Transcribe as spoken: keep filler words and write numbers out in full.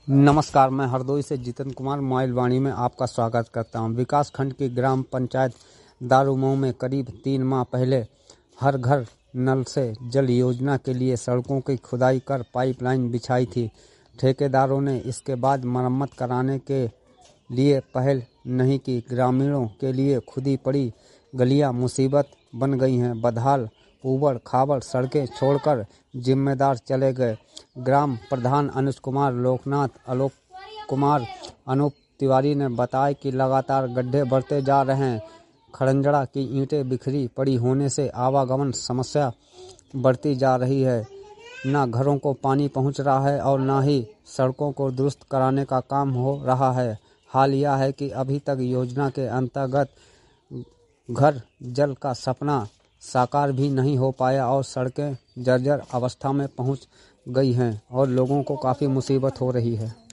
नमस्कार, मैं हरदोई से जितेंद्र कुमार मोबाइल वाणी में आपका स्वागत करता हूं। विकास खंड की ग्राम पंचायत दारुमऊ में करीब तीन माह पहले हर घर नल से जल योजना के लिए सड़कों की खुदाई कर पाइपलाइन बिछाई थी। ठेकेदारों ने इसके बाद मरम्मत कराने के लिए पहल नहीं की। ग्रामीणों के लिए खुदी पड़ी गलियां मुसीबत बन गई हैं। बदहाल ऊबड़ खाबड़ सड़कें छोड़कर जिम्मेदार चले गए। ग्राम प्रधान अनुज कुमार, लोकनाथ, आलोक कुमार, अनूप तिवारी ने बताया कि लगातार गड्ढे बढ़ते जा रहे हैं। खड़ंजड़ा की ईंटें बिखरी पड़ी होने से आवागमन समस्या बढ़ती जा रही है। न घरों को पानी पहुंच रहा है और न ही सड़कों को दुरुस्त कराने का काम हो रहा है। हाल यह है कि अभी तक योजना के अंतर्गत घर जल का सपना साकार भी नहीं हो पाया और सड़कें जर्जर अवस्था में पहुंच गई हैं और लोगों को काफ़ी मुसीबत हो रही है।